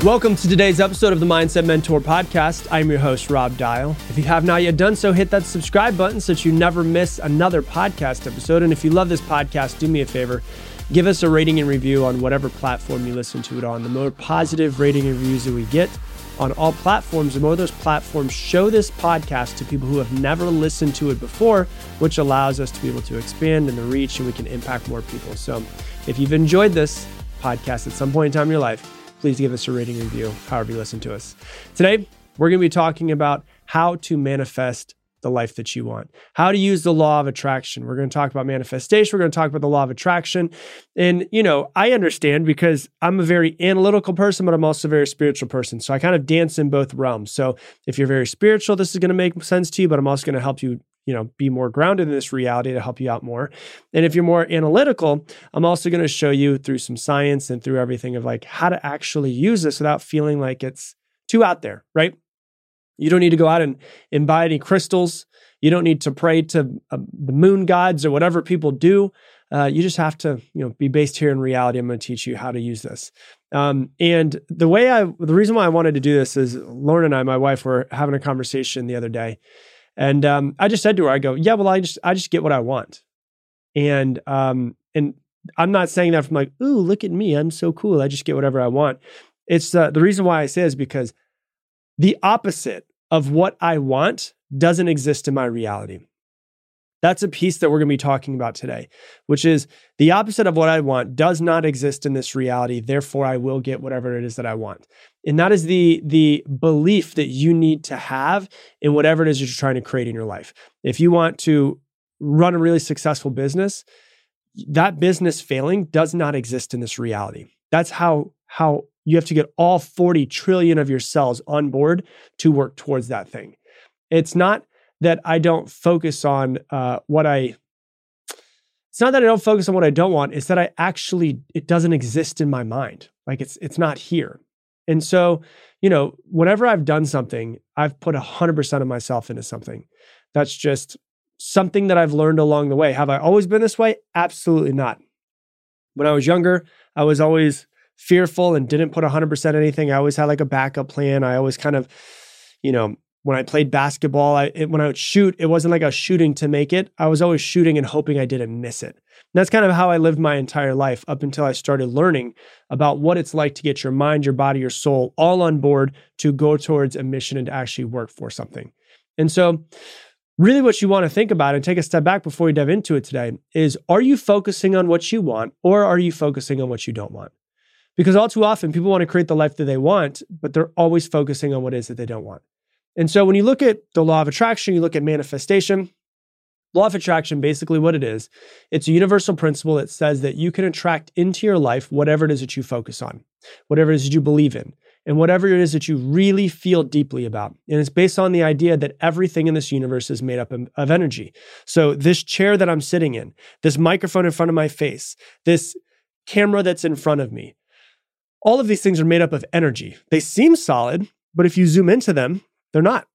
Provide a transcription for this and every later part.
Welcome to today's episode of the Mindset Mentor Podcast. I'm your host, Rob Dial. If you have not yet done so, hit that subscribe button so that you never miss another podcast episode. And if you love this podcast, do me a favor, give us a rating and review on whatever platform you listen to it on. The more positive rating and reviews that we get on all platforms, the more those platforms show this podcast to people who have never listened to it before, which allows us to be able to expand in the reach and we can impact more people. So if you've enjoyed this podcast at some point in time in your life, please give us a rating and review, however you listen to us. Today, we're going to be talking about how to manifest the life that you want, how to use the law of attraction. We're going to talk about manifestation. We're going to talk about the law of attraction. And, I understand because I'm a very analytical person, but I'm also a very spiritual person. So I kind of dance in both realms. So if you're very spiritual, this is going to make sense to you, but I'm also going to help you be more grounded in this reality to help you out more. And if you're more analytical, I'm also going to show you through some science and through everything of like how to actually use this without feeling like it's too out there, right? You don't need to go out and buy any crystals. You don't need to pray to the moon gods or whatever people do. You just have to, be based here in reality. I'm going to teach you how to use this. And the reason why I wanted to do this is Lauren and I, my wife, were having a conversation the other day. And I just said to her, I go, yeah, well, I just get what I want. And I'm not saying that from like, ooh, look at me, I'm so cool, I just get whatever I want. It's the reason why I say is because the opposite of what I want doesn't exist in my reality. That's a piece that we're going to be talking about today, which is the opposite of what I want does not exist in this reality. Therefore, I will get whatever it is that I want. And that is the belief that you need to have in whatever it is that you're trying to create in your life. If you want to run a really successful business, that business failing does not exist in this reality. That's how you have to get all 40 trillion of your cells on board to work towards that thing. It's not that I don't focus on it's not that I don't focus on what I don't want. It's that it doesn't exist in my mind. Like it's not here. And so, whenever I've done something, I've put 100% of myself into something. That's just something that I've learned along the way. Have I always been this way? Absolutely not. When I was younger, I was always fearful and didn't put 100% anything. I always had like a backup plan. I always kind of, when I played basketball, when I would shoot, it wasn't like I was shooting to make it. I was always shooting and hoping I didn't miss it. And that's kind of how I lived my entire life up until I started learning about what it's like to get your mind, your body, your soul all on board to go towards a mission and to actually work for something. And so really what you want to think about and take a step back before we dive into it today is, are you focusing on what you want or are you focusing on what you don't want? Because all too often people want to create the life that they want, but they're always focusing on what it is that they don't want. And so when you look at the law of attraction, you look at manifestation. Law of attraction, basically what it is, it's a universal principle that says that you can attract into your life whatever it is that you focus on, whatever it is that you believe in, and whatever it is that you really feel deeply about. And it's based on the idea that everything in this universe is made up of energy. So this chair that I'm sitting in, this microphone in front of my face, this camera that's in front of me, all of these things are made up of energy. They seem solid, but if you zoom into them, they're not.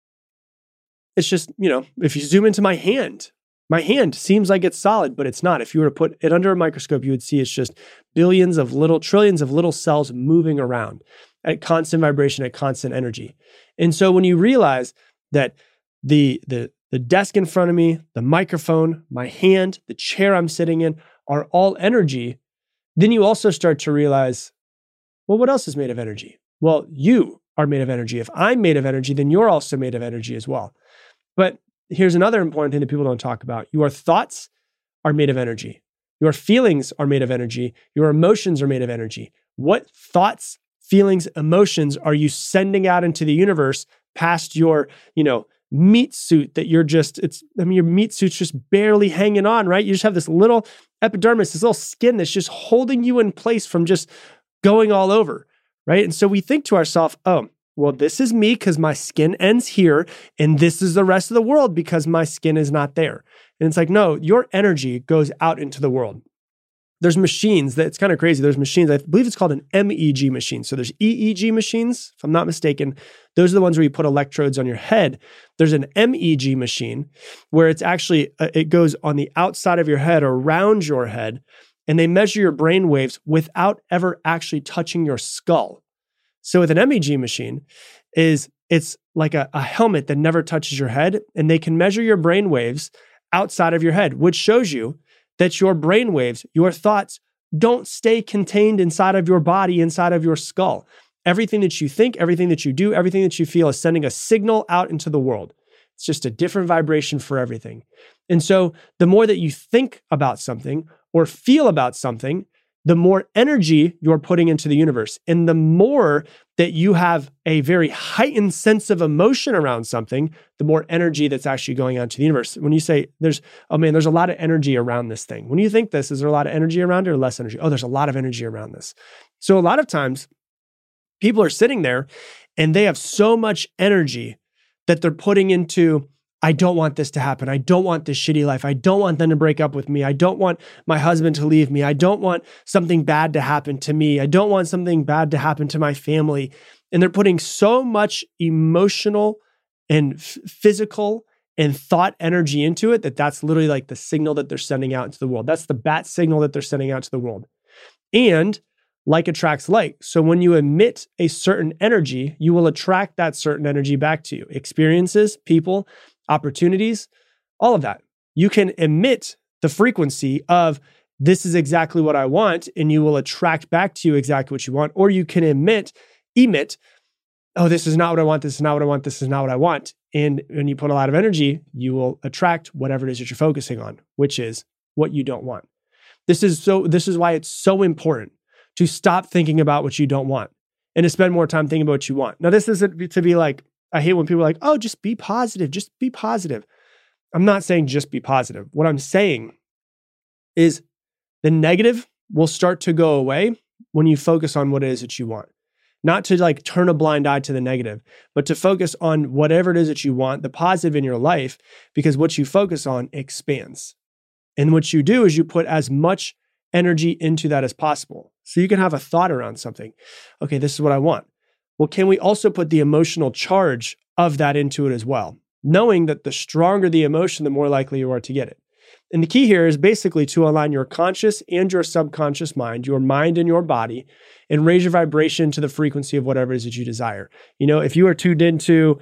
It's just, if you zoom into my hand seems like it's solid, but it's not. If you were to put it under a microscope, you would see it's just trillions of little cells moving around at constant vibration, at constant energy. And so when you realize that the desk in front of me, the microphone, my hand, the chair I'm sitting in are all energy, then you also start to realize, well, what else is made of energy? Well, you are made of energy. If I'm made of energy, then you're also made of energy as well. But here's another important thing that people don't talk about. Your thoughts are made of energy. Your feelings are made of energy. Your emotions are made of energy. What thoughts, feelings, emotions are you sending out into the universe past your, meat suit that your meat suit's just barely hanging on, right? You just have this little epidermis, this little skin that's just holding you in place from just going all over. Right. And so we think to ourselves, oh, well, this is me because my skin ends here. And this is the rest of the world because my skin is not there. And it's like, no, your energy goes out into the world. There's machines it's kind of crazy. There's machines, I believe it's called an MEG machine. So there's EEG machines, if I'm not mistaken. Those are the ones where you put electrodes on your head. There's an MEG machine where it's actually, it goes on the outside of your head, around your head, and they measure your brain waves without ever actually touching your skull. So with an MEG machine, it's like a helmet that never touches your head, and they can measure your brain waves outside of your head, which shows you that your brain waves, your thoughts, don't stay contained inside of your body, inside of your skull. Everything that you think, everything that you do, everything that you feel is sending a signal out into the world. It's just a different vibration for everything. And so the more that you think about something or feel about something, the more energy you're putting into the universe. And the more that you have a very heightened sense of emotion around something, the more energy that's actually going out to the universe. When you say there's a lot of energy around this thing. When you think this, is there a lot of energy around it or less energy? Oh, there's a lot of energy around this. So a lot of times people are sitting there and they have so much energy that they're putting into, I don't want this to happen. I don't want this shitty life. I don't want them to break up with me. I don't want my husband to leave me. I don't want something bad to happen to me. I don't want something bad to happen to my family. And they're putting so much emotional and physical and thought energy into it that's literally like the signal that they're sending out into the world. That's the bat signal that they're sending out to the world. And like attracts like. So when you emit a certain energy, you will attract that certain energy back to you. Experiences, people, opportunities, all of that. You can emit the frequency of this is exactly what I want, and you will attract back to you exactly what you want. Or you can emit, oh, this is not what I want, this is not what I want, this is not what I want. And when you put a lot of energy, you will attract whatever it is that you're focusing on, which is what you don't want. This is why it's so important to stop thinking about what you don't want and to spend more time thinking about what you want. Now, this isn't to be like, I hate when people are like, oh, just be positive, just be positive. I'm not saying just be positive. What I'm saying is the negative will start to go away when you focus on what it is that you want. Not to like turn a blind eye to the negative, but to focus on whatever it is that you want, the positive in your life, because what you focus on expands. And what you do is you put as much energy into that as possible. So you can have a thought around something. Okay, this is what I want. Well, can we also put the emotional charge of that into it as well? Knowing that the stronger the emotion, the more likely you are to get it. And the key here is basically to align your conscious and your subconscious mind and your body, and raise your vibration to the frequency of whatever it is that you desire. You know, if you are tuned into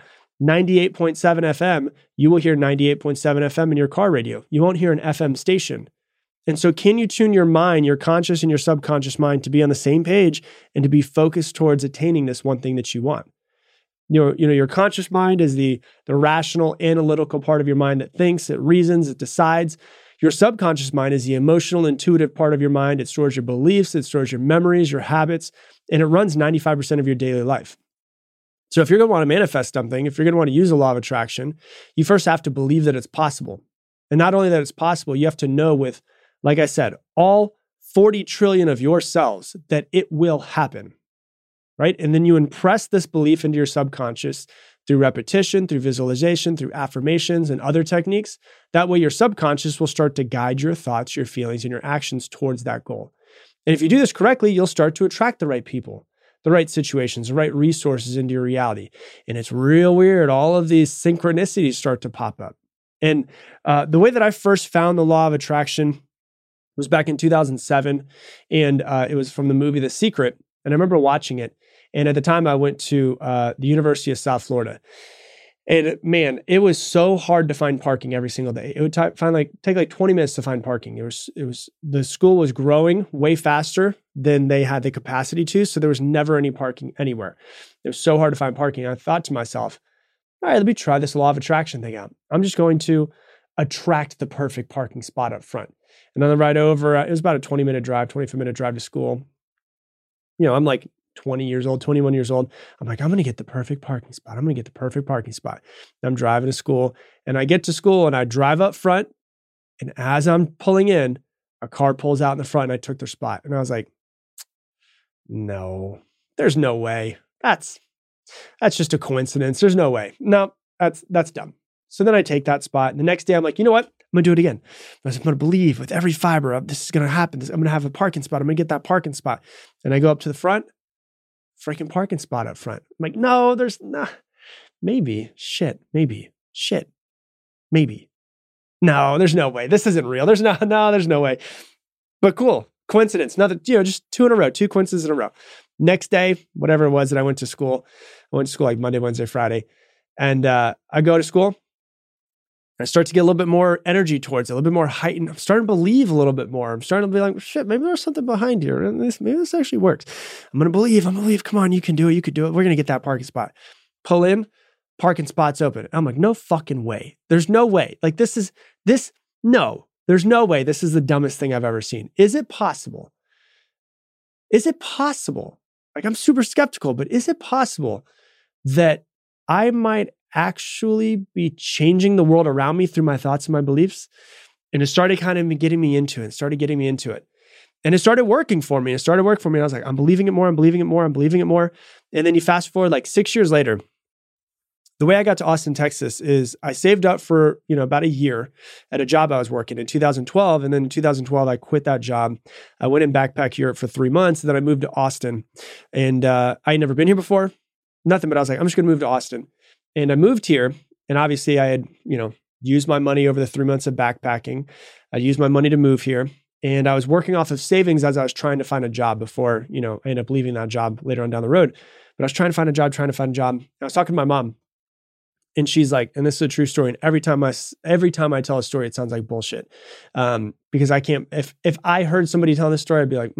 98.7 FM, you will hear 98.7 FM in your car radio. You won't hear an FM station. And so can you tune your mind, your conscious and your subconscious mind, to be on the same page and to be focused towards attaining this one thing that you want? Your conscious mind is the rational, analytical part of your mind that thinks, it reasons, it decides. Your subconscious mind is the emotional, intuitive part of your mind. It stores your beliefs, it stores your memories, your habits, and it runs 95% of your daily life. So if you're going to want to manifest something, if you're going to want to use the law of attraction, you first have to believe that it's possible. And not only that it's possible, you have to know with, like I said, all 40 trillion of your cells that it will happen, right? And then you impress this belief into your subconscious through repetition, through visualization, through affirmations and other techniques. That way your subconscious will start to guide your thoughts, your feelings, and your actions towards that goal. And if you do this correctly, you'll start to attract the right people, the right situations, the right resources into your reality. And it's real weird. All of these synchronicities start to pop up. And the way that I first found the law of attraction was back in 2007, and it was from the movie The Secret, and I remember watching it, and at the time I went to the University of South Florida, and man, it was so hard to find parking every single day. It would take like 20 minutes to find parking. It was the school was growing way faster than they had the capacity to, so there was never any parking anywhere. It was so hard to find parking. I thought to myself, all right, let me try this law of attraction thing out. I'm just going to attract the perfect parking spot up front. And on the ride over, it was about a 25-minute drive to school. You know, I'm like 20 years old, 21 years old. I'm like, I'm going to get the perfect parking spot. And I'm driving to school, and I get to school and I drive up front. And as I'm pulling in, a car pulls out in the front and I took their spot. And I was like, no, there's no way. That's just a coincidence. There's no way. No, that's dumb. So then I take that spot. And the next day I'm like, you know what? I'm going to do it again. I'm going to believe with every fiber of this is going to happen. I'm going to have a parking spot. I'm going to get that parking spot. And I go up to the front, freaking parking spot up front. I'm like, no, there's not. Maybe. Shit. Maybe. No, there's no way. This isn't real. There's no way. But cool. Coincidence. Just two coincidences in a row. Next day, whatever it was that I went to school like Monday, Wednesday, Friday. And I go to school. I start to get a little bit more energy towards it, a little bit more heightened. I'm starting to believe a little bit more. I'm starting to be like, shit, maybe there's something behind here. And maybe this actually works. I'm going to believe. Come on, you can do it. You could do it. We're going to get that parking spot. Pull in, parking spot's open. I'm like, no fucking way. There's no way. Like there's no way. This is the dumbest thing I've ever seen. Is it possible? Like I'm super skeptical, but is it possible that I might actually be changing the world around me through my thoughts and my beliefs? And it started kind of getting me into it. And it started working for me. And I was like, I'm believing it more. And then you fast forward like 6 years later, the way I got to Austin, Texas is I saved up for, about a year at a job I was working in 2012. And then in 2012, I quit that job. I went in backpack Europe for 3 months. And then I moved to Austin. And I had never been here before, nothing, but I was like, I'm just going to move to Austin. And I moved here, and obviously I had, used my money over the 3 months of backpacking. I used my money to move here, and I was working off of savings as I was trying to find a job before, I ended up leaving that job later on down the road. But I was trying to find a job. And I was talking to my mom, and she's like, and this is a true story. And every time I tell a story, it sounds like bullshit, because I can't. If I heard somebody tell this story, I'd be like,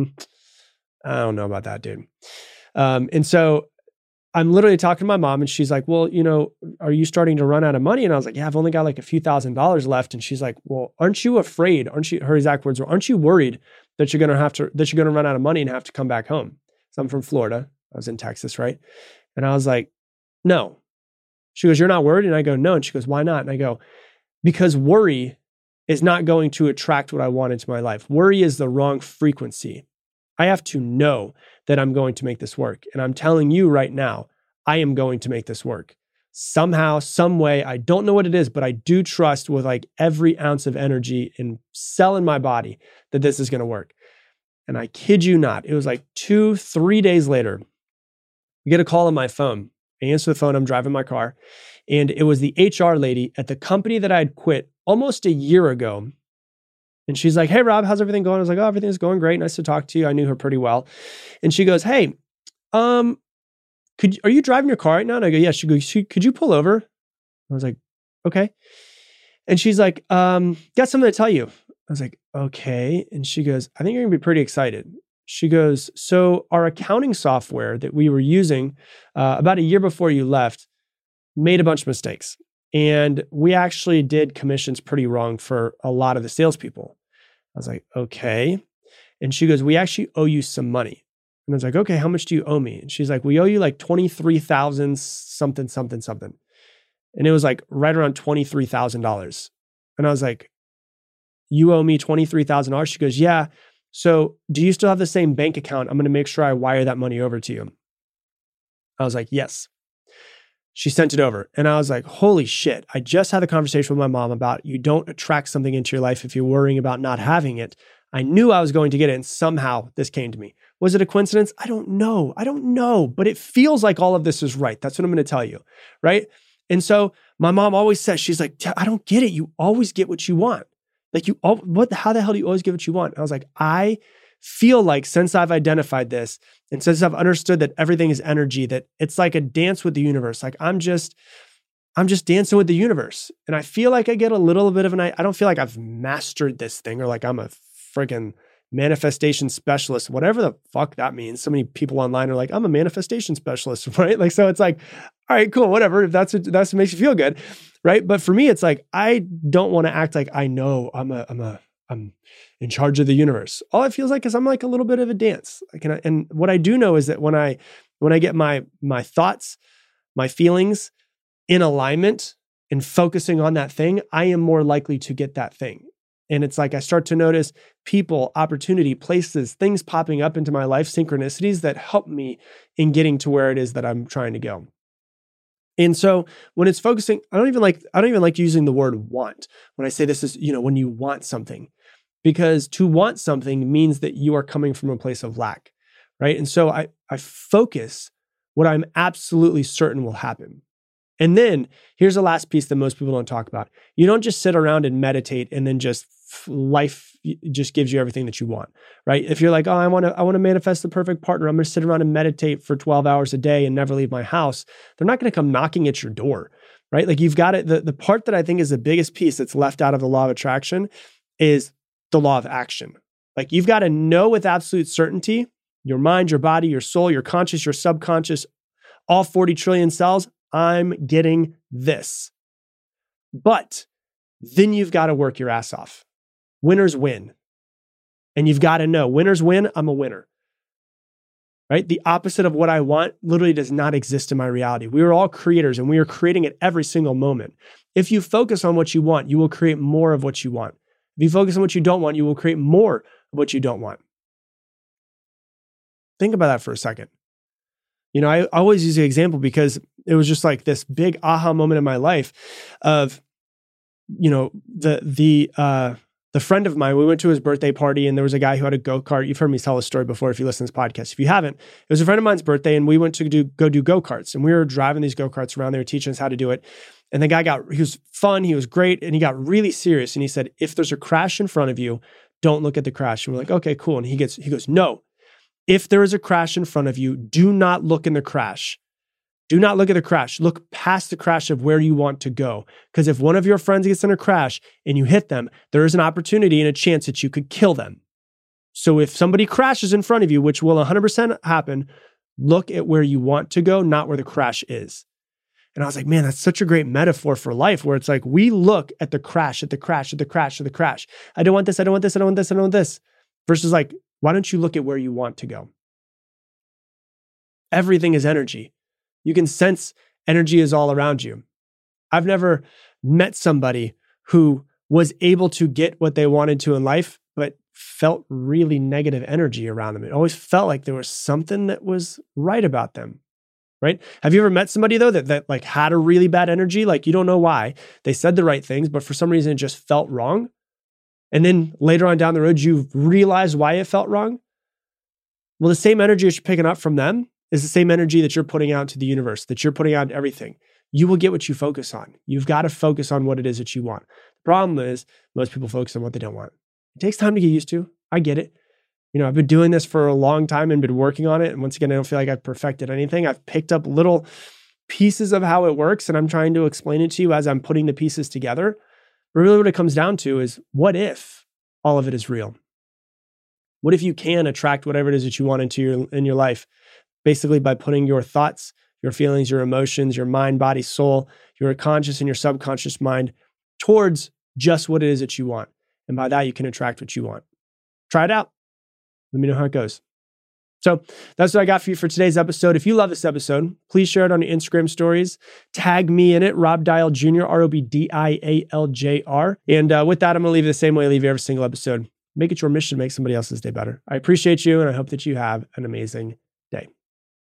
I don't know about that, dude. And so I'm literally talking to my mom, and she's like, well, are you starting to run out of money? And I was like, yeah, I've only got like a few $1,000s left. And she's like, well, aren't you afraid? Her exact words were, aren't you worried that you're going to run out of money and have to come back home? So I'm from Florida. I was in Texas, right? And I was like, no. She goes, you're not worried? And I go, no. And she goes, why not? And I go, because worry is not going to attract what I want into my life. Worry is the wrong frequency. I have to know that I'm going to make this work. And I'm telling you right now, I am going to make this work. Somehow, some way, I don't know what it is, but I do trust with like every ounce of energy and cell in my body that this is going to work. And I kid you not, it was like 2-3 days later, I get a call on my phone. I answer the phone, I'm driving my car. And it was the HR lady at the company that I had quit almost a year ago. And she's like, hey, Rob, how's everything going? I was like, oh, everything's going great. Nice to talk to you. I knew her pretty well. And she goes, hey, are you driving your car right now? And I go, yeah. She goes, could you pull over? I was like, okay. And she's like, got something to tell you. I was like, okay. And she goes, I think you're going to be pretty excited. She goes, so our accounting software that we were using about a year before you left made a bunch of mistakes. And we actually did commissions pretty wrong for a lot of the salespeople. I was like, okay. And she goes, we actually owe you some money. And I was like, okay, how much do you owe me? And she's like, we owe you like 23,000 something. And it was like right around $23,000. And I was like, you owe me $23,000? She goes, yeah. So do you still have the same bank account? I'm going to make sure I wire that money over to you. I was like, yes. She sent it over. And I was like, holy shit. I just had a conversation with my mom about you don't attract something into your life if you're worrying about not having it. I knew I was going to get it, and somehow this came to me. Was it a coincidence? I don't know. But it feels like all of this is right. That's what I'm going to tell you, right? And so my mom always says, she's like, I don't get it. You always get what you want. Like how the hell do you always get what you want? And I was like, I feel like since I've identified this and since I've understood that everything is energy, that it's like a dance with the universe. Like I'm just dancing with the universe. And I feel like I get a little bit of I don't feel like I've mastered this thing or like I'm a friggin' manifestation specialist, whatever the fuck that means. So many people online are like, I'm a manifestation specialist, right? Like, so it's like, all right, cool, whatever. If that's what makes you feel good, right? But for me, it's like, I don't want to act like I know I'm in charge of the universe. All it feels like is I'm like a little bit of a dance. And what I do know is that when I get my thoughts, my feelings in alignment and focusing on that thing, I am more likely to get that thing. And it's like I start to notice people, opportunity, places, things popping up into my life, synchronicities that help me in getting to where it is that I'm trying to go. And so when it's focusing, I don't even like using the word want when I say this is, when you want something, because to want something means that you are coming from a place of lack, right? And so I focus what I'm absolutely certain will happen. And then here's the last piece that most people don't talk about. You don't just sit around and meditate and then just life just gives you everything that you want, right? If you're like, oh, I want to manifest the perfect partner, I'm going to sit around and meditate for 12 hours a day and never leave my house. They're not going to come knocking at your door, right? Like you've got it. The part that I think is the biggest piece that's left out of the law of attraction is the law of action. Like you've got to know with absolute certainty, your mind, your body, your soul, your conscious, your subconscious, all 40 trillion cells, I'm getting this. But then you've got to work your ass off. Winners win. And you've got to know, winners win, I'm a winner. Right? The opposite of what I want literally does not exist in my reality. We are all creators and we are creating it every single moment. If you focus on what you want, you will create more of what you want. If you focus on what you don't want, you will create more of what you don't want. Think about that for a second. You know, I always use the example because it was just like this big aha moment in my life of, you know, the friend of mine, we went to his birthday party and there was a guy who had a go-kart. You've heard me tell this story before if you listen to this podcast. If you haven't, it was a friend of mine's birthday and we went to go do go-karts and we were driving these go-karts around. They were teaching us how to do it. And the guy he was fun, he was great, and he got really serious. And he said, if there's a crash in front of you, don't look at the crash. And we're like, okay, cool. And he goes, no, if there is a crash in front of you, do not look in the crash. Do not look at the crash. Look past the crash of where you want to go. Because if one of your friends gets in a crash and you hit them, there is an opportunity and a chance that you could kill them. So if somebody crashes in front of you, which will 100% happen, look at where you want to go, not where the crash is. And I was like, man, that's such a great metaphor for life where it's like, we look at the crash, at the crash, at the crash, at the crash. I don't want this. I don't want this. I don't want this. I don't want this. Versus like, why don't you look at where you want to go? Everything is energy. You can sense energy is all around you. I've never met somebody who was able to get what they wanted to in life, but felt really negative energy around them. It always felt like there was something that was right about them, right? Have you ever met somebody though that like had a really bad energy? Like you don't know why. They said the right things, but for some reason it just felt wrong. And then later on down the road, you realize why it felt wrong. Well, the same energy that you're picking up from them is the same energy that you're putting out to the universe, that you're putting out to everything. You will get what you focus on. You've got to focus on what it is that you want. The problem is most people focus on what they don't want. It takes time to get used to. I get it. You know, I've been doing this for a long time and been working on it. And once again, I don't feel like I've perfected anything. I've picked up little pieces of how it works and I'm trying to explain it to you as I'm putting the pieces together. But really what it comes down to is, what if all of it is real? What if you can attract whatever it is that you want into in your life, basically by putting your thoughts, your feelings, your emotions, your mind, body, soul, your conscious and your subconscious mind towards just what it is that you want. And by that, you can attract what you want. Try it out. Let me know how it goes. So that's what I got for you for today's episode. If you love this episode, please share it on your Instagram stories. Tag me in it, Rob Dial Jr., ROBDIALJR. And with that, I'm going to leave it the same way I leave every single episode. Make it your mission to make somebody else's day better. I appreciate you, and I hope that you have an amazing day.